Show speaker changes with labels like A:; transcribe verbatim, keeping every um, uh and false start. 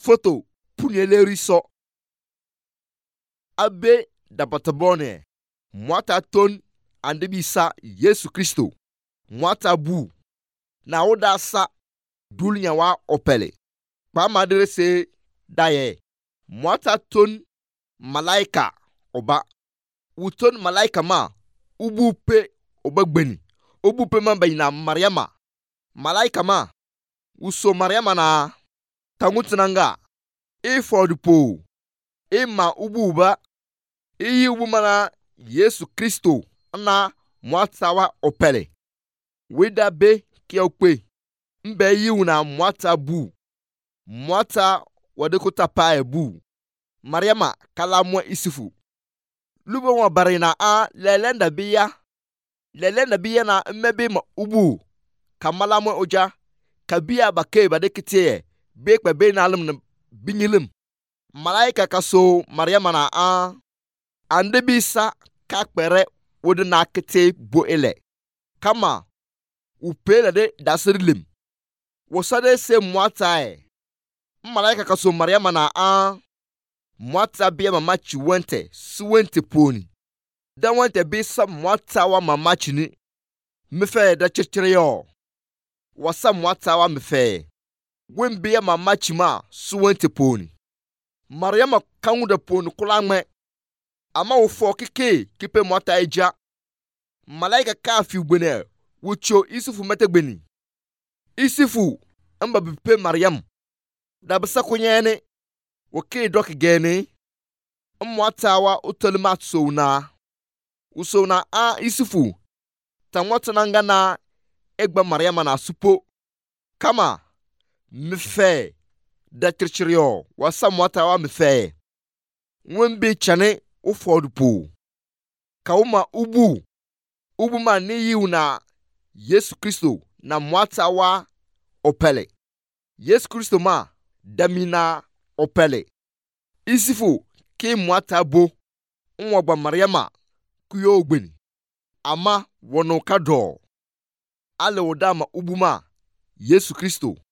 A: Foto punyele so abe dapatabone mwata ton andebisa Yesu Kristo mwata bu na oda sa dulnya wa opele pa madere se daye mwata ton malaika oba uton malaika ma ubupe obagbeni obupe ma bayina Mariama malaika ma uso Mariama na tangutinanga e fordupo e ma ububa e ubu mana Yesu Kristo na mwata wa opele weda be kia ukwe mbe yiwu na mwata bu mwata wadekuta pae bu Mariama kala mwa isifu lubo wa barina a lelenda biya lelenda biya na mmebe ma ubu kamala mwa oja kabia bake badekite be kpe be na alum na binyilim malaika kaso Mariama na a andebisa kakpere wode na kete bo ele kama upele de dasirilim wosade se mwata e malaika kaso Mariama na a mwata bia mama chiwente suwente poni dan wente bisa mwata wa mama chini mefe da chechire yo wasa mwata wa mefe wembia mama chima suwente poni Mariama kangu da poni kulangme ama wofo kike kipe mwata eja malaika ka fi gbene wucho isufu metegbeni isifu amba bipe Mariam da basa kunyene woke dok gene mwata wa utolmat sona usona a isifu tamwata nanga na egba Mariama na supo kama mfe da kirchirio wasa mwata wa mfe wembe chane ufodupo kauma ubu ubu ma ni yiwu na Yesu Kristo na mwata wa opele Yesu Kristo ma damina opele isifu ki mwata bo nwagba Mariama kuyo ogbeni ama wono kado ale wodama ubu ma Yesu Kristo